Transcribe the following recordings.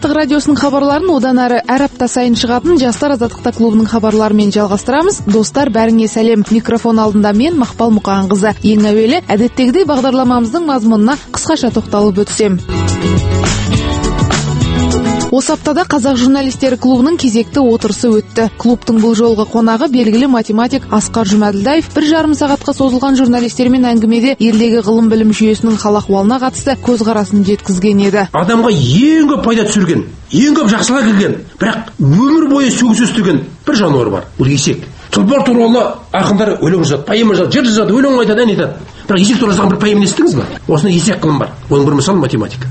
Азаттық радиосының хабарларын одан әрі әр апта сайын шығатын Жастар азаттықта клубының хабарларымен жалғастырамыз. Достар, бәріңе сәлем. Микрофон алдында мен Мақпал Мұқанқызы. Ең әуелі әдеттегідей бағдарламамыздың мазмұнына қысқаша тоқталып өтсем. Осы аптада Қазақ журналистері клубының кезекті отырысы өтті. Клубтың бұл жолғы қонағы белгілі математик Асқар Жұмаділдаев 1,5 сағатқа созылған журналистермен әңгімеде елдегі ғылым білім жүйесінің хал-ахуалына қатысты көзқарасын жеткізген еді. Адамға ең көп пайда түсірген, ең көп жақсылық келген, бірақ өмір бойы сөгіс өстірген бір жануар бар. Бұл есек. Тұлпар туралы ақындар өлең жазады, поэма жазады, жыр жазады, өлең айтады, ән айтады. Бірақ есек туралы бір поэма естідіңіз ба? Осында есек ғылым бар. Оның бір мысалы математика.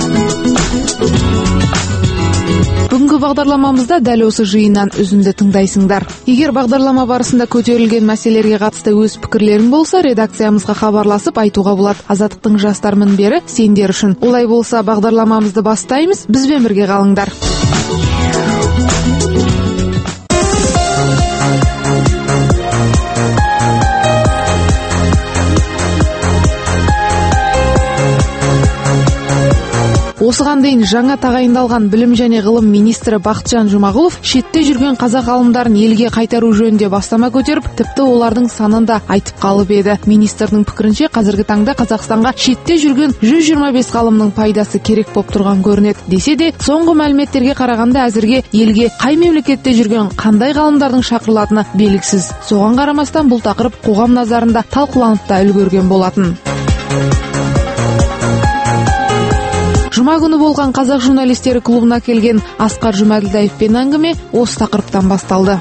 Бүгінгі бағдарламамызда дәл осы жиыннан үзінді тыңдайсыңдар. Егер бағдарлама барысында көтерілген мәселелерге қатысты өз пікірлерің болса, редакциямызға хабарласып айтуға болады. Азаттықтың жастар мінбері сендер үшін. Олай болса, бағдарламамызды бастаймыз. Бізбен бірге қалыңдар. Осыған дейін жаңа тағайындалған білім және ғылым министрі Бақытжан Жұмағұлов шетте жүрген қазақ ғалымдарын елге қайтару жөнінде бастама көтеріп, тіпті олардың санын да айтып қалып еді. Министрдің пікірінше, қазіргі таңда Қазақстанға шетте жүрген 125 ғалымның пайдасы керек болып тұрған көрінеді. Десе де, соңғы мәліметтерге қарағанда әзірге елге қай мемлекетте жүрген қандай ғалымдардың шақырылатыны белгісіз. Соған қарамастан бұл тақырып қоғам назарында талқыланып та үлгерген болатын. Жұма күні болған Қазақ журналистері клубына келген Асқар Жұмаділдаевпен әңгіме осы тақырыптан басталды.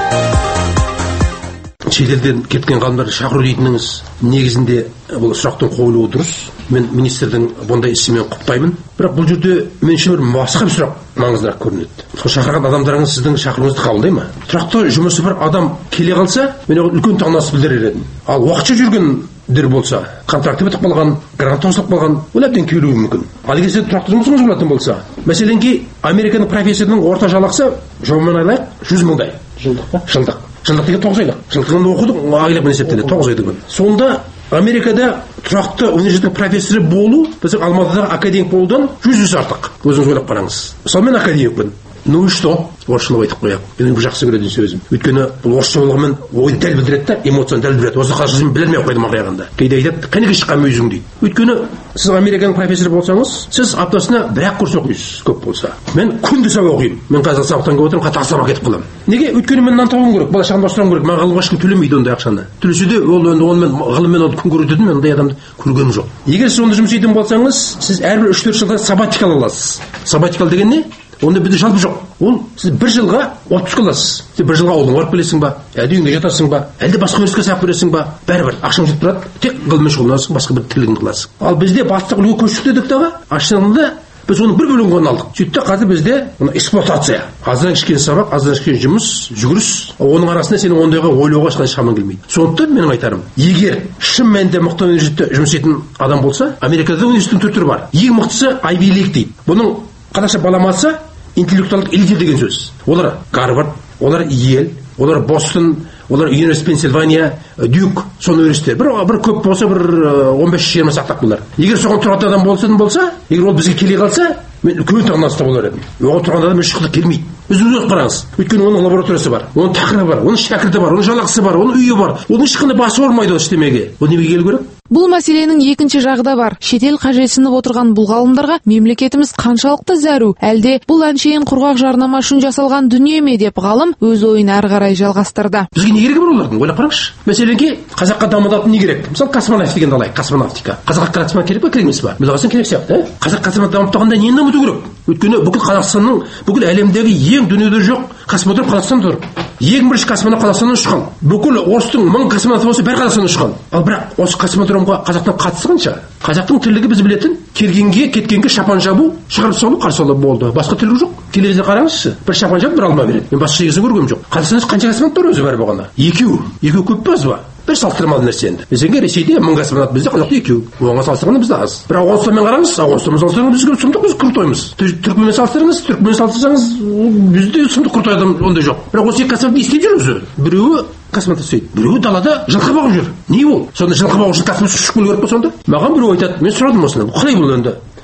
Шетелден кеткен ғалымдарды шақыру дейтініңіз негізінде бұл сұрақтың қойылуы дұрыс. Мен министрдің бұндай ісімен құптаймын. Бірақ бұл жерде мен үшін бір басқа бір сұрақ маңыздырақ көрінеді. Сол шақырған адамдарыңыз сіздің шақыруыңызды қабылдай ма? Тұрақты жұмысы бар адам келе қалса, мен үлкен таңданыс білдірер едім. Ал уақытша жүргендер болса, контракты бітіп қалған, грант таусылып қалған, ол әбден келуі мүмкін. Ал егер сіз тұрақты жұмысыңыз болатын болса, мәселенге Американың профессорының орта жалақысы жауабын алайық 100 мыңдай. Жылдық. Жылдық деген 9 айлық. Жылдығын оқудың айлығын есептеледі 9 айлығын. Сонда Америкада тұрақты университеттің профессоры болу біздің Алматыдағы академик болудан 100 есе артық. Өзіңіз ойлап қараңыз. Мысалы мен академикпін. Ну и что? Орысшылап айтып қояйық. Мен бұл жақсы көретін сөзім. Өйткені бұл орысша болғанмен ойды дәл білдіреді да, эмоцияны дәл білдіреді. Осы қазақша сөзін білмей қойдым ақырағанда. Кейде айтады, қанеге шыққан өзің дейді. Өйткені сіз Американың профессоры болсаңыз, сіз аптасына 1-ақ курс оқисыз, көп болса. Мен күнде сабақ оқимын. Мен қазір сабақтан келіп отырмын, қатар сабақ кетіп қаламын. Неге? Өйткені мен нан табуым керек, бала-шағамды бастыруым керек. Маған ғылымға ешкім төлемейді ондай ақшаны. Төлесе де ол енді онымен ғылыммен оны күн көрететін, мен ондай адамды көргенім жоқ. Егер сіз онда жұмыс істейтін болсаңыз, сіз әрбір 3-4 жылда сабатикал аласыз. Сабатикал деген не? Онда бізде жалпы жоқ. Ол сіз 1 жылға отпуск аласыз. Сіз 1 жылға ауылыңа барып келесің ба? Әлде үйіңде жатасың ба? Әлде басқа университетке сабақ бересің ба? Бәрібір ақшаң жетіп тұрады. Тек ғылыммен шұғылданасың, басқа бір тірлігін қыласың. Ал бізде бастық үлгі көшіп дедік дағы, ашынғанда біз оның бір бөлігін ғана алдық. Сөйтті қазір бізде эксплуатация. Аздан кішкене сабақ, аздан кішкене жұмыс, жүгіріс. Оның арасында сенің ондайға ойлауға ешқандай шамаң келмейді. Сондықтан менің айтарым, егер шын мәнінде мықты университетте жұмыс істейтін адам болса, Америкада университеттің 4 түрі бар. Ең мықтысы Ivy League дейді. Бұның қазақша баламасы интеллектуалдық элита деген сөз. Олар Гарвард, олар Йель, олар Бостон, олар Университет Пенсильвания, Дюк, сон университет. Бір көп болса, бір 15-20 сақтақ болар. Егер соған тұратын адам болса, егер ол бізге келе қалса, мен үлкен таңданыста болар едім. Оған тұрған адам ешқандай келмейді. Өзіңіз қараңыз. Өйткені оның лабораториясы бар, оның тақырыбы бар, оның шәкірті бар, оның жалақысы бар, оның үйі бар. Оның ешқандай басы ұрмайды ол іштемеге. Ол неге келу керек? Бұл мәселенің екінші жағы да бар. Шетел қажетсініп отырған бұл ғалымдарға мемлекетіміз қаншалықты зәру? Әлде бұл әншейін құрғақ жарнама үшін жасалған дүние ме деп ғалым өз ойын әрі қарай жалғастырды. Бізге не керек бар олардың? Ойлап қараңызшы. Мәселенге қазаққа дамытатын не керек? Мысалы космонавт дегенді алайық, космонавтика. қазаққа космонавт керек па, керек емес па? Біз қазақстан керек сияқты, қазақ космонавт дамып тұрғанда нені дамыту керек? Өйткені бүкіл Қазақстанның, бүкіл әлемдегі ең дүниеде жоқ космодром Қазақстанда тұр. Ең бірінші космонавт Қазақстаннан ұшқан. Бүкіл орыстың 1000 космонавты болса, бәрі Қазақстаннан ұшқан. Ал бірақ осы космодромға қазақтың қатысы қанша? Қазақтың тірлігі біз білетін, келгенге, кеткенге шапан жабу, шығарып салу, қарсы алу болды. Басқа тірлігі жоқ. Телевизор қараңызшы, бір шапан жабып бір алма береді. Мен басқа ешкім көргенім жоқ. Қазақстанда қанша космонавт бар өзі бәрі болғанда? Екеу көп па аз ба? Бір салыстырмалы нәрсе енді. Бізде Ресейде 1000 космонавт, бізде қазақта 2. Оған салыстырғанда бізде аз. Бірақ Ауғанстанмен қараңыз, Ауғанстанмен салыстырғанда бізге сұмдық, біз құртоймыз. Түркменмен салыстырыңыз, Түркменмен салыстырсаңыз, бізде сұмдық құртой адам ондай жоқ. Бірақ осы екі космонавт не істеп жүр өзі? Біреуі космонавт істейді, біреуі далада жылқы бағып жүр. Не ол? Сонда жылқы бағу үшін космос ұшып келу керек па сонда? Маған біреу айтады, мен сұрадым осыны. Қалай бұл енді?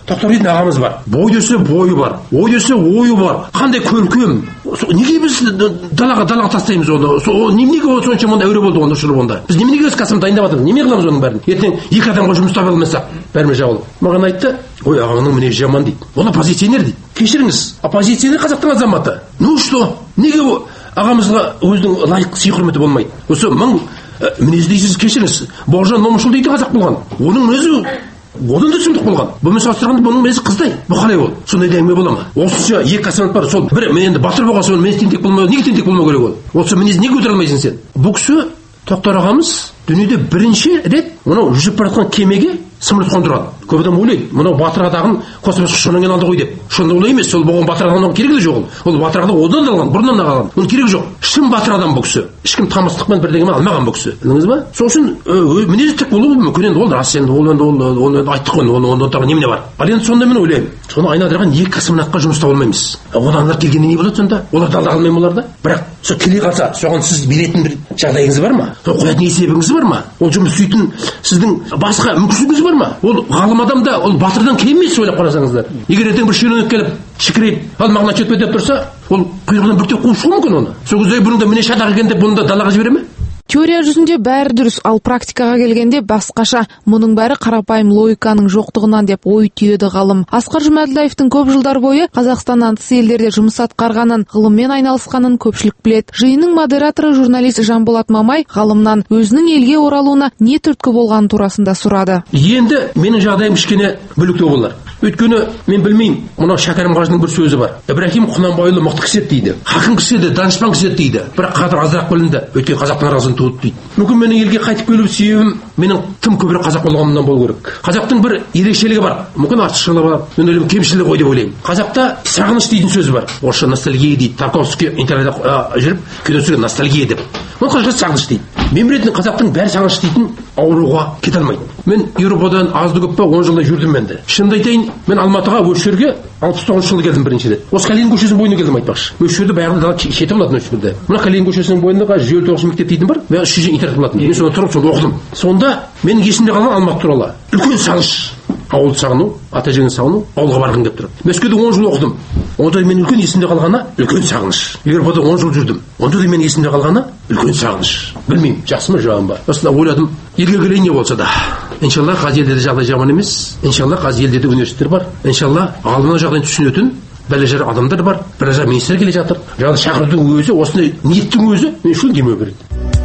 Тоқтар дейтін ағамыз бар. Бой десе бойы бар, ой десе ойы бар. Қандай көркем. Неге біз далаға тастаймыз оны? Неге ол сонша мұнда әуре болды оны ұшырып онда? Біз неменеге өз кәсібін дайындап жатырмыз? Немене қыламыз оның бәрін? Ертең екі адамға жұмыс таба алмасақ, бәріміз жабылып. Маған айтты, ой ағаңның мінезі жаман дейді. Ол оппозиционер дейді. Кешіріңіз, оппозиционер қазақтың азаматы. Ну что? Неге ағамызға өзінің лайық сый құрметі болмайды? Осы мың мінез дейсіз, кешіріңіз. Бауыржан Момышұлы дейді қазақ болған. Оның мінезі одан да сұмдық болған. Бұмен салыстырғанда бұның мінезі қыздай. Бұл қалай ол? Сондай әңгіме бола ма? Осынша екі азамат бар, сол бір мен енді батыр болған соң мінез тентек болмау, неге тентек болмау керек ол? Осы мінез неге көтере алмайсың сен? Бұл кісі Тоқтар ағамыз дүниеде бірінші рет мынау жүзіп бара жатқан кемеге самолет қондырған. Көп адам ойлайды, мынау батыр атағын космос ұшқаннан алды ғой деп. Шынында олай емес, сол болған батыр атағынан керегі жоқ ол. Ол батыр атағы одан алған, бұрыннан алған. Оның керегі жоқ. Шын батыр адам бұл кісі. Ешкім тамыстықпен бірдеңе алмаған бұл кісі. Білдіңіз ба? Сол үшін мінезі тік болуы мүмкін. Енді ол рас, енді ол айттық қой, оның тағы немене бар. Ал енді сонда мен ойлаймын, соны айналдырған екі космонавтқа жұмыс таба алмаймыз. Одандар келгенде не болады сонда? Олар да алда алмай олар да. Бірақ сол келе қалса, соған сіз беретін бір жағдайыңыз бар ма? Сол қоятын есебіңіз бар ма? Ол жұмыс істейтін сіздің басқа мүмкіншілігіңіз бар ма? Ол ғалым адам да, ол батырдан кем емес, ойлап қарасаңыздар. Егер ертең бір шенеунік келіп шікірейіп, ал мағына четпе деп тұрса, ол құйрығынан бүртеп қуып шығуы мүмкін оны. Сол кезде бұның да міне шатақ екен деп бұны да далаға жібере ме? Теория жүзінде бәрі дұрыс, ал практикаға келгенде басқаша. Мұның бәрі қарапайым логиканың жоқтығынан деп ой түйеді ғалым. Асқар Жұмаділдаевтың көп жылдар бойы Қазақстаннан тыс елдерде жұмыс атқарғанын, ғылыммен айналысқанын көпшілік білет. Жиынның модераторы журналист Жанболат Мамай ғалымнан өзінің елге оралуына не түрткі болғаны турасында сұрады. Енді менің жағдайым кішкене бөлектеу болар. Өйткені мен білмеймін, мынау Шәкәрім Қажының бір сөзі бар. Ибрахим Құнанбайұлы мықты кісі еді дейді. Хакім кісі еді, данышпан кісі еді дейді. Бірақ қазір азырақ білінді. Өйткені қазақтың арасын туып дейді. Мүмкін менің елге қайтып келу себебім менің тым көбірек қазақ болғанымнан болу керек. Қазақтың бір ерекшелігі бар. Мүмкін артықшылығы бар. Мен ойлаймын, кемшілігі ғой деп ойлаймын. Қазақта сағыныш дейтін сөз бар. Орысша ностальгия дейді. Тарковский интернетте жүріп, кино түсірген ностальгия деп. Ол қазақша сағыныш дейді. Мен білетін қазақтың бәрі сағыныш дейтін ауруға кете алмайды. Мен Еуропадан азды көп па 10 жылдай жүрдім енді. Шынымды айтайын, мен Алматыға осы жерге 69 жылы келдім бірінші рет. Осы Калинин көшесінің бойына келдім айтпақшы. Осы жерде баяғыда шеті болатын осы жерде. Мына Калинин көшесінің бойындағы 159 мектеп дейтін бар. Мен 300 интернат болатын. Мен сонда тұрып сонда оқыдым. Сонда менің есімде қалған Алматы туралы үлкен сағыныш. Ауылды сағыну, ата жеңін сағыну, ауылға барғым деп тұр. Мәскеуде 10 жыл оқыдым. Онда мен үлкен есімде қалғаны үлкен сағыныш. Еуропада 10 жыл жүрдім. Онда да мен есімде қалғаны үлкен сағыныш. Білмеймін, жақсы ма жауабым ба? Осында ойладым, елге келейін не болса да. Иншалла қазір елде жағдай жаман емес. Иншалла қазір елде университеттер бар. Иншалла ғалымның жағдайын түсінетін бәлежар адамдар бар. Біразар министр келе жатыр. Жаңағы шақырудың өзі, осындай ниеттің өзі мен үшін демеу береді.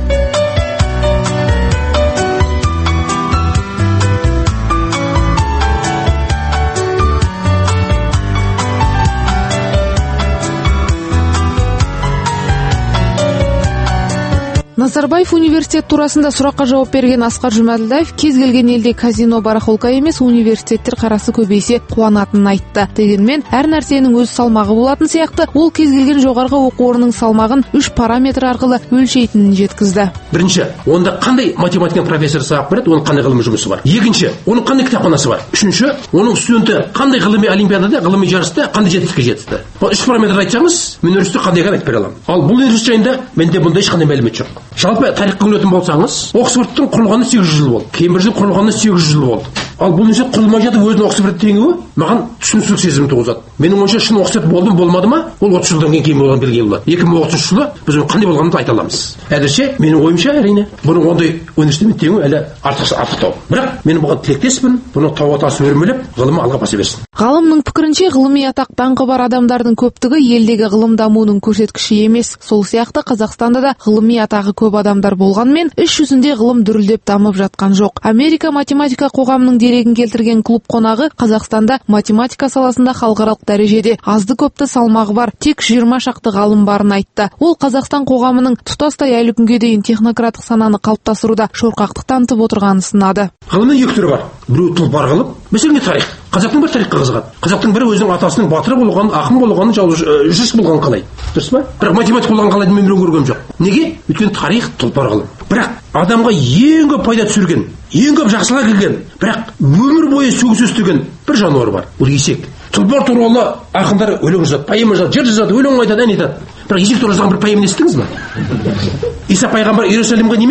Назарбаев университет турасында сұраққа жауап берген Асқар Жұмаділдаев кез келген елде казино барахолка емес, университеттер қарасы көбейсе қуанатынын айтты. Дегенмен әр нәрсенің өз салмағы болатын сияқты, ол кез келген жоғарғы оқу орнының салмағын 3 параметр арқылы өлшейтінін жеткізді. Бірінші, онда қандай математика профессор сабақ береді, оның қандай ғылыми жұмысы бар. Екінші, оның қандай кітапханасы бар. Үшінші, оның студенті қандай ғылыми олимпиадада, ғылыми жарыста қандай жетістікке жетті. Бұл 3 параметр айтсаңыз, мен университетте қандай екенін айтып бере аламын. Ал бұл университет жайында менде бұндай ешқандай мәлімет жоқ. Жалпы тарихқа үңілетін болсаңыз, Оксфордтың құрылғанына 800 жыл болды. Кембридждің құрылғанына 800 жыл болды. Ал бұл университет құрылмай жатып өзінің Оксфордты теңеуі маған түсініксіз сезім туғызады. Менің ойымша шын Оксфорд болды болмады ма, ол 30 жылдан кейін болған белгілі болады. 2030 жылы біз оның қандай болғанын айта аламыз. Әзірше менің ойымша әрине бұның ондай университетпен теңеуі әлі артықтау. Бірақ мен бұған тілектеспін, бұны тау атасы өрмелеп, ғылымы алға баса берсін. Ғалымның пікірінше, ғылыми атақ даңқы бар адамдардың көптігі елдегі ғылым дамуының көрсеткіші емес. Сол сияқты Қазақстанда да ғылыми атағы көп адамдар болғанмен, іс жүзінде ғылым дүрілдеп дамып жатқан жоқ. Америка математика қоғамының дерегін келтірген клуб қонағы Қазақстанда математика саласында халықаралық дәрежеде азды көпті салмағы бар тек 20 шақты ғалым барын айтты. Ол Қазақстан қоғамының тұтастай әлі күнге дейін технократтық сананы қалыптастыруда шорқақтық танытып отырғанын сынады. Ғылымның екі түрі бар. Біреу тұлпар ғылым, мәселен тарих. Қазақтың бір тарихқа қызығады. Қазақтың бірі өзінің атасының батыры болғанын, ақын болғанын, жүз болғанын қалайды. Дұрыс па? Бірақ математик болғанын қалайды мен көргем жоқ. Неге? Өйткені тарих тұлпар ғылым. Бірақ адамға ең көп пайда түсірген, ең көп жақсылық келген, бірақ өмір бойы сөгіс өстірген бір жануар бар. Ол есек. Тұлпар туралы ақындар өлең жазады, поэма жазады, жыр жазады, өлең айтады, ән айтады. Бірақ есек туралы жазған бір поэма естідіңіз бе? Иса пайғамбар Иерусалимге немен кіреді?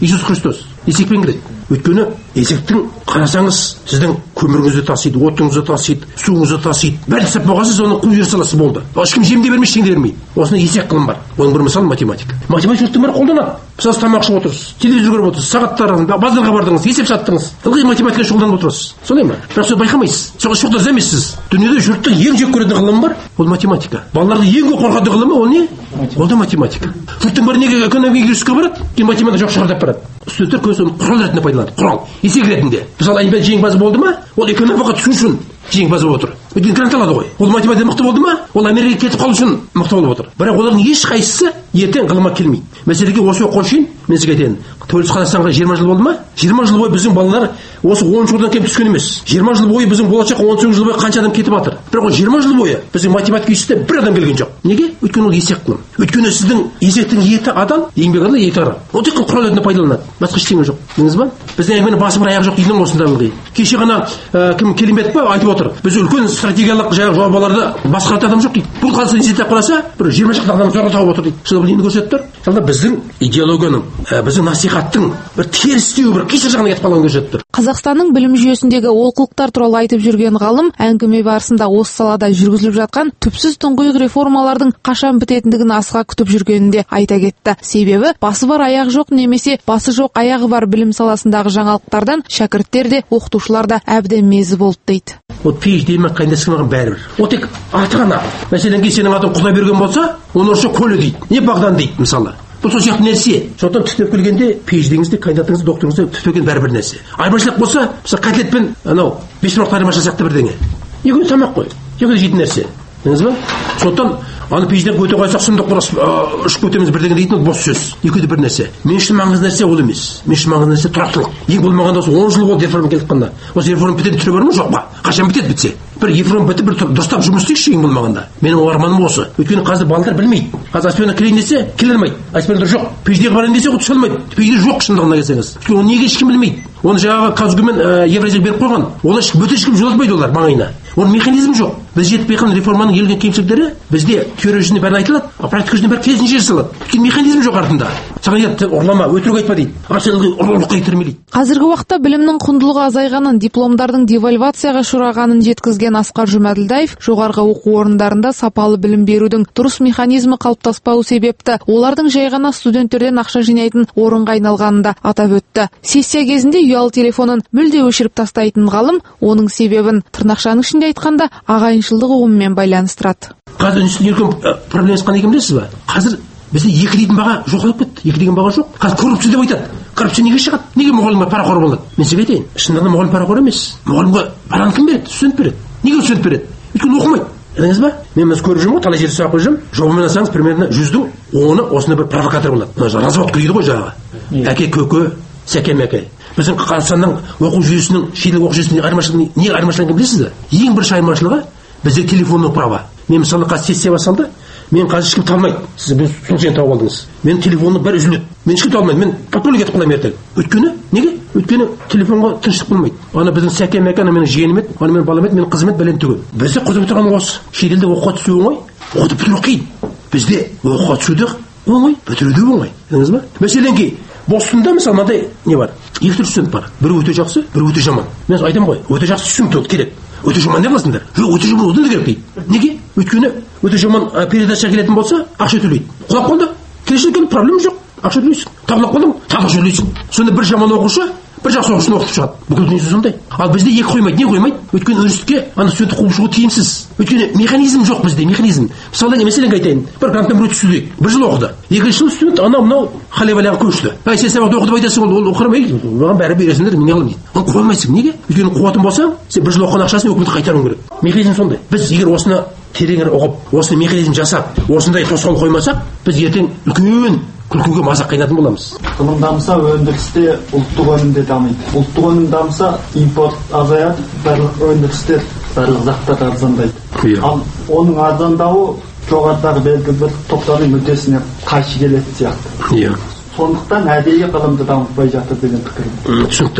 Иисус Христос есекпен келеді. Өйткені есектің қарасаңыз сіздің көміріңізді тасиды, отыңызды тасиды, суыңызды тасиды. Бәрін тастап болғансыз, оны қуып жібере саласыз, болды. Ешкім жем де бермейді, ештеңе де бермейді. Осында есек ғылым бар. Оның бір мысалы математика. Математика жұрттың бәрі қолданады. Мысалы тамақ ішіп отырсыз, телевизор көріп отырсыз, сағаттарыңыз, базарға бардыңыз, есеп саттыңыз. Ылғи математикаға шұғылданып отырасыз. Солай ма? Бірақ соны байқамайсыз. Соған шұғылданып емессіз. Дүниеде жұрттың ең жек көретін ғылымы бар, ол математика. Балалардың ең көп қорқатын ғылымы ол не? Ол да математика. Жұрттың бәрі неге экономика юридикаға барады? Кейін математика жоқ шығар деп барады. Студенттер көбісі оны құрал ретінде пайдаланады. Құрал, есек ретінде. Мысалы олимпиада жеңімпазы болды ма? Ол экономикаға түсу үшін жеңімпаз болып отыр. Өйткені грант алады ғой. Ол математикада мықты болды ма? Ол Америкаға кетіп қалу үшін мықты болып отыр. Бірақ олардың ешқайсысы ертең ғылымға келмейді. Мәселеге осы қойшын, мен сізге айтайын. Тәуелсіз Қазақстанға 20 жыл болды ма? 20 жыл бойы біздің балалар осы 10 жылдан кейін түскен емес. 20 жыл бойы біздің болашаққа 18 жыл бойы қанша адам кетіп жатыр. Бірақ ол 20 жыл бойы біздің математика институтына бір адам келген жоқ. Неге? Өйткені ол есек ғылым. Өйткені сіздің есектің еті адал, еңбек адал, еті арам. Ол тек құрал ретінде пайдаланады. Басқа ештеңе жоқ. Білдіңіз ба? Біздің әңгіменің басы бір аяғы жоқ деймін осында ылғи. Кеше ғана кім Келімбетов па айтып отыр. Біз үлкен стратегиялық жобаларды басқаратын адам жоқ дейді. Бұл Қазақстан институтына қараса, бір 20 шақты адам зорға тауып отыр дейді. Сол нені көрсетіп тұр? Жалпы біздің идеологияның, біздің насихаттың бір терістеу, бір қисыр жағына кетіп қалғанын көрсетіп тұр. Қазақстанның білім жүйесіндегі олқылықтар туралы айтып жүрген ғалым әңгіме барысында осы салада жүргізіліп жатқан түпсіз тұңғиық реформалардың қашан бітетіндігін асыға күтіп жүргенін де айта кетті. Себебі басы бар аяғы жоқ немесе басы жоқ аяғы бар білім саласындағы жаңалықтардан шәкірттер де оқытушылар да әбден мезі болды дейді. Вот PhD ме қайындасың маған бәрібір. Ол тек аты ғана. Мәселен сенің атың Құдай берген болса, оны орысша көлі дейді. Не Бағдан дейді мысалы. Бұл сол сияқты нәрсе. Сондықтан түптеп келгенде PhD-іңізде, кандидатыңызда, докторыңызда түптеп келген бәрібір нәрсе. Айырмашылық болса, мысалы котлет пен анау бешбармақ айырмашылығы сияқты бірдеңе. Екеуі тамақ қой. Екеуі жейтін нәрсе. Білдіңіз ба? Сондықтан аны PhD-ден өте қойсақ сұмдық ішіп өтеміз бірдеңе дейтін ол бос сөз. Екеуі де бір нәрсе. Мен үшін маңызды нәрсе ол емес. Мен үшін маңызды нәрсе тұрақтылық. Ең болмағанда осы 10 жыл болды реформа келіп қанда. Осы реформа бітетін түрі бар ма жоқ па? Қашан бітеді бітсе? Бір реформа бітіп бір дұрыстап жұмыс істейікші ең болмағанда. Менің арманым осы. Өйткені қазір балалар білмейді. Қазір аспирантқа кірейін десе келе алмайды. Аспиранттар жоқ. PhD-ге барайын десе түсе алмайды. PhD жоқ шындығына келсеңіз. Өйткені оны неге ешкім білмейді. Оны жаңағы Казгу мен Евразияға беріп қойған. Олар ешкім жолатпайды олар маңайына. Оның механизмі жоқ. Біз жетпей қалған реформаның елген кемшіліктері бізде теория жүзінде бәрі айтылады, а практика жүзінде бәрі керісінше жасалады. Өйткені механизм жоқ артында. Саған ұрлама, өтірік айтпа дейді. Сен ұрлыққа итерме дейді. Қазіргі уақытта білімнің құндылығы азайғанын, дипломдардың девальвацияға ұшырағанын жеткізген Асқар Жұмаділдаев жоғарғы оқу орындарында сапалы білім берудің дұрыс механизмі қалыптаспауы себепті олардың жай ғана студенттерден ақша жинайтын орынға айналғанын да атап өтті. Сессия кезінде ұялы телефонын мүлде өшіріп тастайтын ғалым оның себебін тырнақшаның ішінде айтқанда ағайыншылдық ұғымымен байланыстырады. Қазір үлкен проблемасы қандай екенін білесіз ба? Қазір бізде екі дейтін баға жоғалып кетті. Екі деген баға жоқ. Қазір коррупция деп айтады. Коррупция неге шығады? Неге мұғалімге парақор болады? Мен сізге айтайын. Шындығында мұғалім парақор емес. Мұғалімге параны кім береді? Студент береді. Неге студент береді? Өйткені оқымайды. Білдіңіз ба? Мен көріп жүрмін ғой, талай жерде сұрақ қойып жүрмін. Жобамен алсаңыз примерно 100-дің 10-ы осындай бір провокатор болады. Разводка дейді ғой жаңағы. Әке көке, сәке мәке. Біздің Қазақстанның оқу жүйесінің, шетел оқу жүйесінің айырмашылығы не айырмашылығы білесіз бе? Ең бірінші айырмашылығы бізде телефонның права. Мен мысалы қазір сессия басталды. Мен қазір ешкім талмайды. Сіз бұл сен тауып алдыңыз. Мен телефонның бәрі үзіледі. Мен ешкім талмайды. Мен подполье кетіп қаламын ертең. Өйткені неге? Өйткені телефонға тыныштық болмайды. Ана біздің сәке мәке, ана менің жиенім еді, ана менің балам еді, менің қызым еді, бәлен түгел. Бізде құтып тұрған осы. Шетелде оқуға түсу оңай, оқытып бітіру қиын. Бізде оқуға түсуде оңай, бітіруде оңай. Білдіңіз ба? Мәселен Бостонда мысалы мынандай не бар? Екі түрлі студент бар. Бірі өте жақсы, бірі өте жаман. Мен айтамын ғой, өте жақсы студент керек. Өте жаман не қыласыңдар? Жоқ, өте жаман одан да керек дейді. Неге? Өйткені өте жаман передача келетін болса, ақша төлейді. Құлап қалды. Келешекте проблема жоқ. Ақша төлейсің. Тағылып қалдың, тағы төлейсің. Сонда бір жаман оқушы, бір жақсы оқушыны оқытып шығады. Бүкіл дүниесі сондай. Ал бізде екі қоймайды. Не қоймайды? Өйткені университетке ана студентті қуып шығу тиімсіз. Өйткені механизм жоқ бізде, механизм. Мысалы, мәселен айтайын. Бір гранттан біреу түсті. Бір жыл оқыды. Екінші жыл студент мынау халеваляға көшті. Сен сабақты оқытып айтасың, ол оқырмайды. Оған бәрі бересіңдер, мен не қылам дейді. Оны қоя алмайсың. Неге? Өйткені қуатың болса, сен бір жыл оқыған ақшасын өкіметке қайтаруың керек. Механизм сондай. Біз егер осыны терең оқып, осыны механизм жасап, осындай тосқауыл қоймасақ, біз ертең үлкен күлкіге мазақ қайнатын боламыз. Ғылым дамыса, өндірісте ұлттық өнім де дамиды. Ұлттық өнім дамыса, импорт азаяды, барлық өндірістер, барлық заттар арзандайды. Ал оның арзандауы жоғарыдағы белгілі бір топтардың мүддесіне қайшы келетін сияқты. Сондықтан әдейі ғылымды дамытпай жатыр деген пікірім. Түсінікті.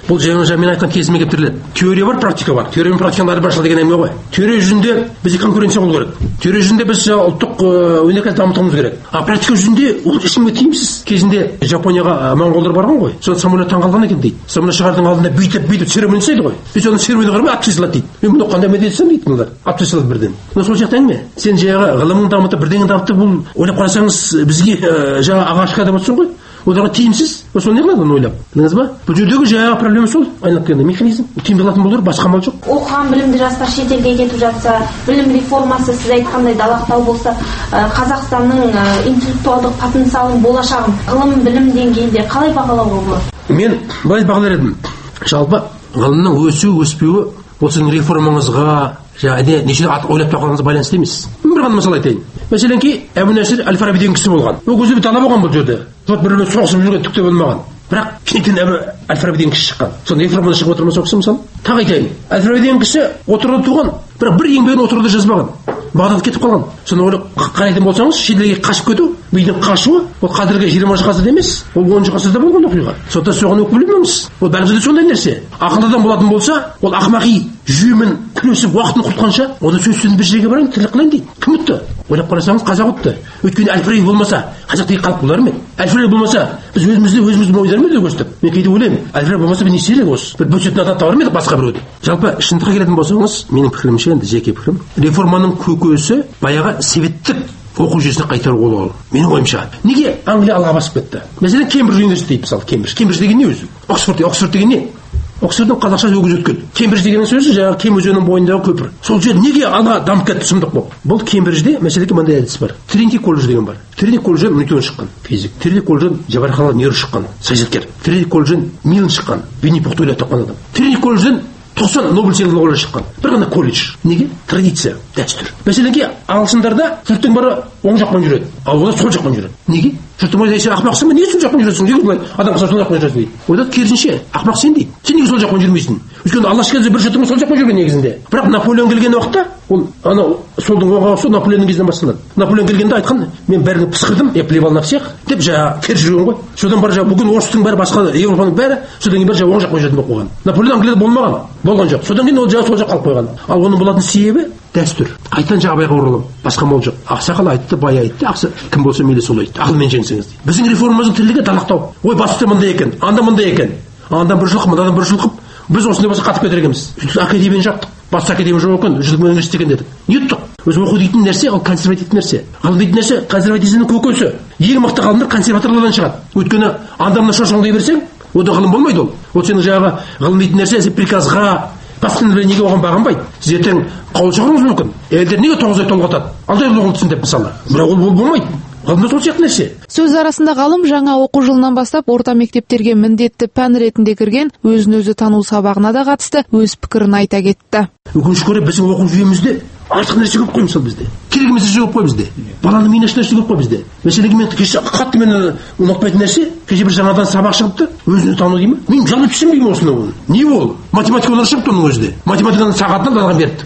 бұл жаңа мен айтқан кезіме келіп тіреледі. Теория бар, практика бар. Теория мен практиканың айырмашылығы деген әңгіме ғой. Теория жүзінде бізде конкуренция болу керек. Теория жүзінде біз ұлттық өнеркәсіпті дамытуымыз керек. А практика жүзінде ол ешкімге тиімсіз. Кезінде Жапонияға моңғолдар барған ғой. Сол самолеттан қалған екен дейді. Самолет шығардың алдында бүйтіп церемония жасайды ғой. Біз оны церемонияға қарамай ат жасалады дейді. Мен бұны қандай медицина дейді мыналар. Ат жасалады бірден. Мына сол сияқты әңгіме. Сен жаңағы ғылымың дамытып, бірдеңе дамытып, бұл ойлап қарасаңыз бізге жаңа ағашқа да отырсың ғой. Оларға тиімсіз. Сол не қылады оны ойлап? Білдіңіз ба? Бұл жердегі жаңағы проблема сол. Айналып келгенде механизм. Тиімді қылатын болар, басқа амал жоқ. Оқыған білімді жастар шетелге кетіп жатса, білім реформасы сіз айтқандай далақтау болса, Қазақстанның интеллектуалдық потенциалын, болашағын ғылым білім деңгейінде қалай бағалауға болады? Мен былай бағалар едім. Жалпы ғылымның өсуі, өспеуі бұл сіздің реформаңызға және неше ойлап тапқаныңызға байланысты емес. Бір ғана мысал айтайын. Мәселен Әбу Насир Әл-Фараби деген кісі болған. Ол кезде дала болған бұл жерде. Жұрт бір-біріне соғысып жүрген түк те болмаған. Бірақ кенеттен Әл-Фараби деген кісі шыққан. Соны реформадан шығып отырмас оқысы мысалы. Тағы айтайын. Әл-Фараби деген кісі отырды туған, бірақ бір еңбегін отырды жазбаған. Бағдат кетіп қалған. Соны ойлап қарайтын болсаңыз, шетелге қашып кету, биден қашуы, ол қазіргі 20-ші ғасырда емес, ол 10-ші ғасырда болған оқиға. Сондықтан соған өкпелей бермеңіз. Ол бәрімізде сондай нәрсе. Ақылды адам болатын болса, ол ақымақи жүйемен күресіп уақытын құртқанша, оны сөзсіз бір жерге барайын, тірлік қылайын дейді. Кім ұтты? Ойлап қарасаңыз, қазақ ұтты. Өйткені Әл-Фараби болмаса, қазақтегі халық болар ма еді? Әл-Фараби болмаса, біз өзімізді мойындар ма еді өстіп? Мен кейде ойлаймын, Әл-Фараби болмаса біз не істер осы? Бір бөтетін ата табар ма едік басқа біреуді? Жалпы шындыққа келетін болсаңыз, менің пікірімше, енді жеке пікірім, реформаның көкесі баяғы советтік оқу жүйесіне қайтару ол. Менің ойымша. Неге Англия алға басып кетті? Мәселен, Кембридж университеті, мысалы, Кембридж деген не өзі? Оксфорд деген не? Оксфордың қазақша өгіз өткен. Кембридж деген сөзі жаңағы Кем өзенінің бойындағы көпір. Сол жер неге алға дамып кетті сұмдық болып? Бұл Кембриджде мәселеге мындай әдіс бар. Тринити колледж деген бар. Тринити колледжден Ньютон шыққан, физик. Тринити колледжден Жабархан Неру шыққан, саясаткер. Тринити колледжден Милн шыққан, Винни-Пухты ойлап тапқан адам. Тринити колледжден 90 Нобель сыйлығын шыққан. Бір ғана колледж. Неге? Традиция, дәстүр. Мәселенге ағылшындарда жұрттың бәрі оң жақпен жүреді, ал олар сол жақпен жүреді. Неге? Жұрттың бәрі сен ақымақсың ба? Неге сол жақпен жүресің? Неге бұлай? Адам қылса сол жақпен жүресің дейді. Ойда керісінше, ақымақ сен дейді. Сен неге сол жақпен жүрмейсің? Өйткені Алла шекелде бір жұрттың сол жақпен жүрген негізінде. Бірақ Наполеон келген уақытта ол анау солдың оғы ауысу Наполеонның кезінен басталады. Наполеон келгенде айтқан, мен бәрін пысқырдым, я плевал на всех деп жаңа кер жүрген ғой. Содан бері бүгін орыстың бәрі басқа Европаның бәрі содан кейін бері оң жақпен жүретін болып қойған. Наполеон Англияда болған жоқ. Содан кейін ол сол жаққа қалып қойған. Ал оның болатын себебі дәстүр. Қайтадан абайға оралам. Басқа мол жоқ. Ақсақал айтты, бай айтты, кім болса мейлі сол айтты. Ақылмен жеңсеңіз дейді. Біздің реформамыздың тірлігі далақтау. Ой, басты мындай екен, анда мындай екен. Андан бір жылқы, мынадан бір жылқы. Біз осындай болса қатып кетер екенбіз. Академияны жаптық. Басты академия жоқ екен, жүздің университет екен дедік. Не ұттық? Өзі оқу дейтін нәрсе, ол консервативті нәрсе. Ғылым дейтін нәрсе консерватизмнің көкесі. Ең мықты ғалымдар консерваторлардан шығады. Өйткені анда-мына шошаңдай берсең, ода ғылым болмайды ол. Ол сенің жаңағы ғылым дейтін нәрсе приказға, басқаны неге оған бағынбайды. Сіз ертең қаулы шығаруыңыз мүмкін. Елдер неге 9 ай толғатады? Алдай ұлғылтсын деп мысалы. Бірақ ол болмайды. Ғылымда сол сияқты нәрсе. Сөз арасында ғалым жаңа оқу жылынан бастап орта мектептерге міндетті пән ретінде кірген өзін-өзі тану сабағына да қатысты өз пікірін айта кетті. Өкінішке орай біздің оқу жүйемізде артық нәрсе көп қой мысалы бізде. Керек емес нәрсе көп қой бізде. Баланы миына нәрсе көп қой бізде. Мәселеге мен қатты мені ұнатпайтын нәрсе, кеше бір жаңадан сабақ шығыпты, өзін тану деймін. Мен жалпы түсінбеймін осыны. Не ол? Математикалар шығыпты оның өзінде. Математиканың сағатынан далаға берді.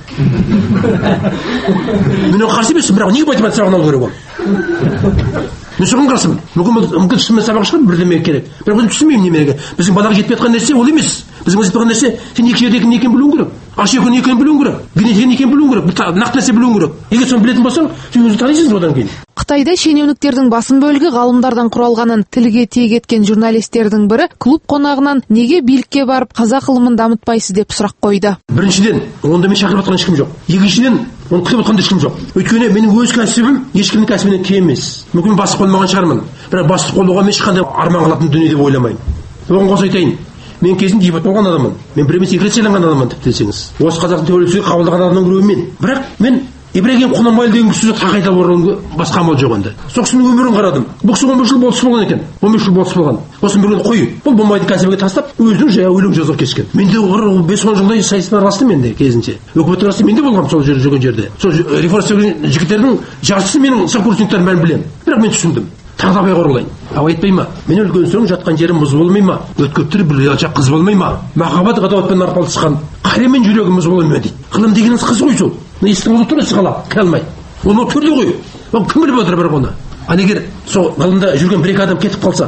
Мен оған қарсы емеспін, бірақ неге математика сабағын алу керек ол? Мен соған қарсымын. Мүмкін түсінме сабақ шығар, бірдеме керек. Бірақ мен түсінбеймін немеге. Біздің балаға жетпей жатқан нәрсе ол емес. Біздің жетпей жатқан нәрсе, сен екі жердегі не екенін білуің керек. Аш екенін не екенін білуің керек. Генетика не екенін білуің керек. Нақты нәрсе білуің керек. Егер соны білетін болсаң, сен өзің танисың одан кейін. Қытайда шенеуніктердің басым бөлігі ғалымдардан құралғанын тілге тиек еткен журналистердің бірі клуб қонағынан неге билікке барып қазақ ғылымын дамытпайсыз деп сұрақ қойды. Біріншіден, онда мен шақырып жатқан ешкім жоқ. Екіншіден, оны күтіп жатқан ешкім жоқ. Өйткені менің өз кәсібім ешкімнің кәсібінен кем емес. Мүмкін бастық болмаған шығармын, бірақ бастық болуға мен ешқандай арман қылатын дүние деп ойламаймын. Оған қоса айтайын, мен кезінде дебат болған адаммын. Мен бір емес екі рет сайланған адаммын тіпті десеңіз. Осы қазақтың тәуелсіздігін қабылдаған адамның біреуі мен. бірақ мен Ибрагим Құнанбаев деген кісіге қайта оралуға басқа амал жоқ енді. Сол кісінің өмірін қарадым. Бұл кісі 15 жыл болыс болған екен. 15 жыл болыс болған. Осыны бір күні қойып, бұл болмайды кәсібіге тастап, өзінің жаңа өлең жазып кешкен. Менде 5-10 жылдай саясатқа араластым менде кезінше. Өкімет арасында менде болғам сол жерде жүрген жерде. Сол реформация жігіттердің жартысы менің сокурсниктарым бәрін білемін. Бірақ мен түсіндім. Тағы абайға оралайын. Абай айтпай ма? Мен өлген соң жатқан жерім мұз болмай ма? Өткөптір бір жақ қыз болмай ма? Махаббат ғадауатпен арпалысқан қарамен жүрегіміз болмай ма дейді. Ғылым дегеніңіз қыз ғой сол. Естің ол тұрысы қалап, кіре алмай. Оны төрде ғой. Ол кім біліп отыр бір оны? Ал егер сол ғылымда жүрген бір екі адам кетіп қалса,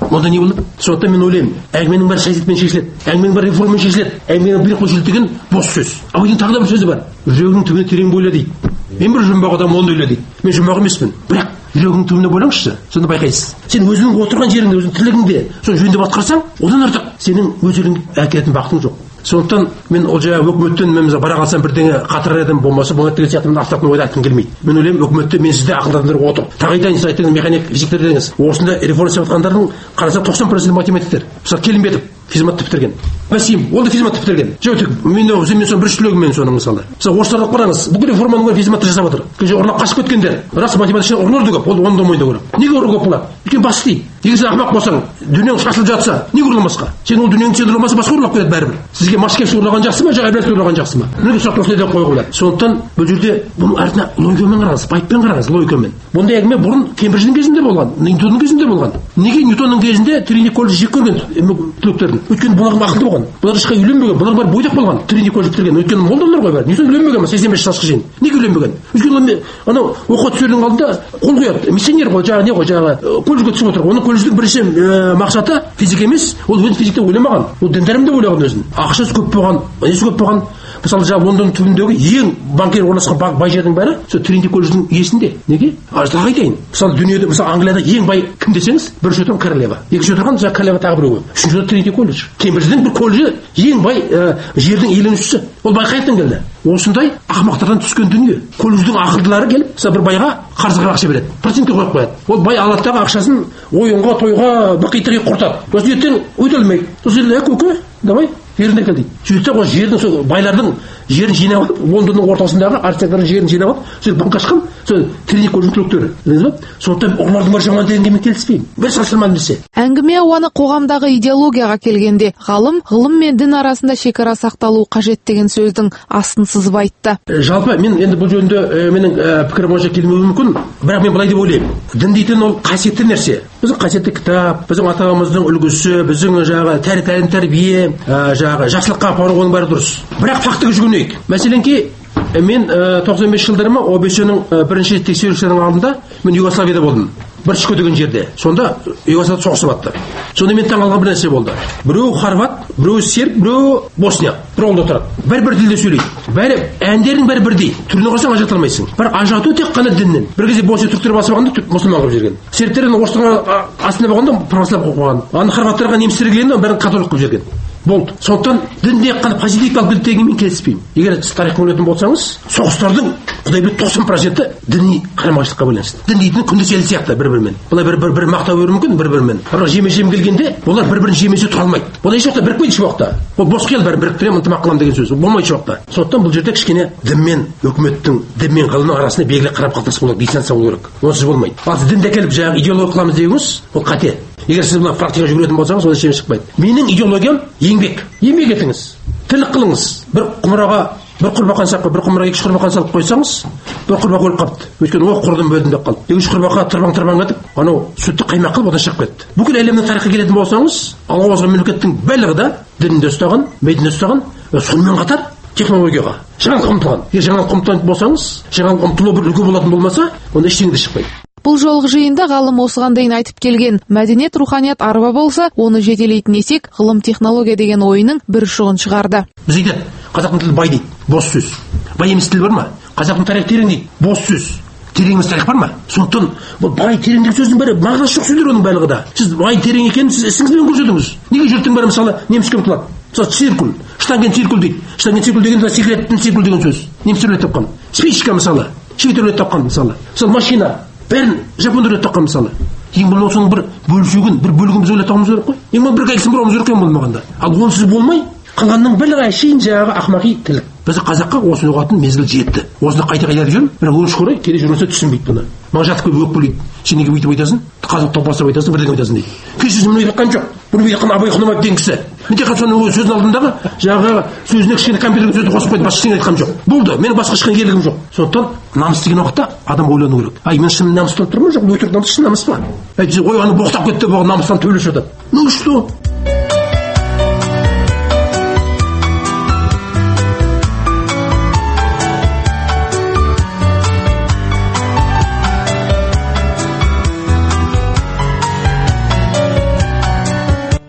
онда не болады? Сондықтан мен ойлаймын, әңгіменің бәрі саясатпен шешіледі, әңгіменің бәрі реформамен шешіледі, әңгіменің бір қойшылды деген бос сөз. Абайдың тағы да бір сөзі бар: жүрегінің түбіне терең бойла дейді. Мен бір жұмбақ адам оны ойла дейді. Мен жұмбақ емеспін, бірақ жүрегіңнің түбіне бойлаңызшы, сонда байқайсыз. Сен өзіңнің отырған жеріңде, өзіңнің тірлігіңде соны жөндеп атқарсаң, одан артық сенің өз еліңе әкелетін бақытың жоқ. Сондықтан мен ол жаңа өкіметтен мен бара қалсам бірдеңе қатырар едім, болмаса болады деген сияқты автоматтың ойды айтқым келмейді. Мен ойлаймын, өкіметте мен сізде ақылды адамдар отыр. Тағы айтайын, сіз айтқан механик, физиктер дедіңіз. Осында реформа жасап жатқандардың қараса 90% математиктер. Мысалы Келімбетов физматты бітірген. Васим, ол да физматты бітірген. Мен соның бір шүлегім мен соның мысалы. Мысалы орыстарға қараңыз, бүкіл реформаның бәрі физматты жасап жатыр. Кеше ұрлап қашып кеткендер. Рас математикадан ұрлар да көп, ол оны да мойындау керек. Неге ұрлау көп болады? Өйткені бас істейді. Егер сен ақымақ болсаң, дүниең шашылып жатса, неге ұрламасқа? Сен ол дүниеңді сен ұрламаса басқа ұрлап кетеді бәрібір. Сізге Машкевич ұрлаған жақсы ма, жаңа Әбіләсов ұрлаған жақсы ма? Неге сұрақ осылай деп қоюға болады? Сондықтан бұл жерде бұның артына логикамен қараңыз, байыппен қараңыз, логикамен. Бұндай әңгіме бұрын Кембридждің кезінде болған, Ньютонның кезінде болған. Неге Ньютонның кезінде Тринити колледж жек көрген түлектерін? Өйткені бұлар ақылды болған. Бұлар ешқай үйленбеген, бұлар бәрі бойдақ болған. Тринити колледж бітірген. Өйткені молдалар ғой бәрі. Ньютон үйленбеген ма? 85 жасқа шейін. Неге үйленбеген? Өйткені анау оқуға түсердің алдында қол қояды. Миссионер ғой, жаңағы не ғой, жаңағы колледжге түсіп отыр. Оның колледждің бірінші мақсаты физика емес, ол өзін физикте ойламаған. Ол діндәрім деп ойлаған өзін. Ақшасы көп болған, несі көп болған. Мысалы жаңағы Лондонның түбіндегі ең банкир орналасқан бай жердің бәрі сол Тринити колледждің иесінде. Неге? Тағы айтайын. Мысалы дүниеде, мысалы Англияда ең бай кім десеңіз, бірінші отырған королева, екінші отырған жаңағы королева тағы біреуі, үшінші Тринити колледж. Кембридждің бір колледжі ең бай жердің иеленушісі. Ол байқайтын келді. Осындай ақымақтардан түскен дүние. Колледждің ақылдылары келіп, мысалы бір байға қарызға ақша береді, процентке қойып қояды. Ол бай алады дағы ақшасын ойынға, тойға, бақитырға құртады. Сосын ертең өйтелмейді. Сосын көке, давай жеріне кел дейді. Сөйтсе ол жердің сол байлардың жерін жинап алып, Лондонның ортасындағы архитектордың жерін жинап алып, сол банк ашқан, сол Тринити колледждің түлектері. Білдіңіз ба? Сондықтан олардың бәрі жаман дегенге мен келіспеймін. Бір салыстырмалы нәрсе. Әңгіме ауаны қоғамдағы идеологияға келгенде, ғылым мен дін арасында шекара сақталуы қажет деген сөздің астын сызып айтты. Жалпы мен енді бұл жөнінде менің пікірім онша келмеуі мүмкін, бірақ мен былай деп ойлаймын. Дін дейтін ол қасиетті нәрсе. Біздің қасиетті кітап, біздің ата-бабамыздың үлгісі, біздің жаңағы тәрбие, жаңағы жақсылыққа апару, оның бәрі дұрыс. Бірақ фактіге жүгінейік. Мәселенке, мен 95 жылдарыма ОБС-ның бірінші тексерушілердің алдында мен Югославияда болдым. Біршко деген жерде. Сонда Югославияда соғысы батты. Сонда мен таңғалған бір нәрсе болды. Біреу хорват, біреу серб, біреу босняк. Бір ауылда отырады. Бір тілде сөйлейді. Бәрі әндердің бәрі бірдей. Түріне қарасаң ажырата алмайсың. Бірақ ажырату тек қана діннен. Бір кезде босния түріктер басып алғанда мұсылман қылып жіберген. Сербтердің орыстың астында болғанда православ қылып қойған. Аны хорваттарға немістер келгенде бәрін католик қылып жіберген. Болды. Сондықтан дінде қана позитив алып келді дегенмен келіспеймін. Егер сіз тарихқа ойлайтын болсаңыз, соғыстардың құдай біледі 90% діни қарама-қайшылыққа байланысты. Дін дейтін күндес ел сияқты бір-бірімен. Бұлар бір мақтау беруі мүмкін бір-бірімен. Бірақ жеме-жем келгенде олар бір-бірін жемесе тұра алмайды. Бұлар еш уақытта бірікпейді еш уақытта. Ол бос қиял бәрін біріктіремін, ынтымақ қыламын деген сөз. Ол болмайды еш уақытта. Сондықтан бұл жерде кішкене дін мен өкіметтің, дін мен ғылымның арасында белгілі қарап қалыптасып болу керек, дистанция болу керек. Онсыз болмайды. Ал сіз дінді әкеліп жаңағы идеология қыламыз дегеніңіз, ол қате. Егер сіз мына практикаға жүгіретін болсаңыз, онда ештеңе шықпайды. Менің идеологиям еңбек. Еңбек етіңіз. Тірлік қылыңыз. Бір құмыраға бір құрбақан салып, бір құмыраға екі құрбақан салып қойсаңыз, бір құрбақ өліп қалыпты. Өйткені ол құрдым бөлдім деп қалды. Екінші құрбаққа тырбаң етіп, анау сүтті қаймақ қылып одан шығып кетті. Бүкіл әлемнің тарихы келетін болсаңыз, алға озған мемлекеттің барлығы да дінінде ұстаған, мәдениетінде ұстаған, сонымен қатар технологияға жаңалық ұмтылған. Егер жаңалық ұмтылған болсаңыз, жаңалық ұмтылу бір үлгі болатын болмаса, онда ештеңе де шықпайды. Бұл жолғы жиында ғалым осыған дейін айтып келген, мәдениет руханият арба болса, оны жетелейтін есек ғылым технология деген ойының бір ұшығын шығарды. Біз айтады, қазақтың тілі бай дейді, бос сөз. Бай емес тіл бар ма? Қазақтың тарихы терең дейді, бос сөз. Терең емес тарих бар ма? Сондықтан бұл бай терең деген сөздің бәрі мағынасы жоқ сөздер оның барлығы да. Сіз бай терең екенін сіз ісіңізбен көрсетіңіз. Неге жұрттың бәрі мысалы неміске ұмтылады? Мысалы циркуль, штанген циркуль дейді. Штанген циркуль деген секреттің циркуль деген сөз. Немістер ойлап тапқан. Спичка мысалы, швейцар ойлап тапқан мысалы. Мысалы машина бәрін жапондар ойлап тапқан мысалы. Ең болмаса соның бір бөлшегін, бір бөлігін біз ойлап тапқанымыз керек қой. Ең болмаса бір кәсібін бұрамыз керек қой болмағанда. Ал онсыз болмай, қалғанның барлығы әшейін жаңағы ақмақи тірлік. Біз қазаққа осы ұғатын мезгіл жетті. Осыны қайта айтып жүрмін, бірақ өкінішке орай келе жүрмесе түсінбейді бұны. Маған жатып келіп өкпелейді. Сен неге бүйтіп айтасың? Қазақ топастап айтасың, бірдеңе айтасың дейді. Кешіріңіз, мұны айтқан жоқ. Бұны айтқан Абай Құнанбаев деген кісі. Мен тек қана соның сөздің алдындағы жаңағы сөзіне кішкене компьютерге сөзді қосып қойдым, басқа ештеңе айтқаным жоқ. Болды, менің басқа ешқандай ерлігім жоқ. Сондықтан намыс деген уақытта адам ойлану керек. Ай, мен шын намыстан тұрмын, жоқ, өтірік намыс, шын намыс па? Ой, аны боқтап кетті, бұл намыстан төбелесіп жатады. Ну что?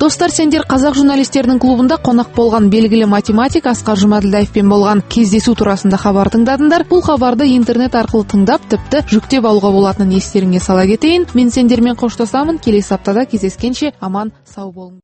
Достар, сендер қазақ журналистердің клубында қонақ болған белгілі математик Асқар Жұмаділдаевпен болған кездесу турасында хабар тыңдадыңдар. Бұл хабарды интернет арқылы тыңдап, тіпті жүктеп алуға болатынын естеріңе сала кетейін. Мен сендермен қоштасамын. Келесі аптада кездескенше аман сау болыңдар.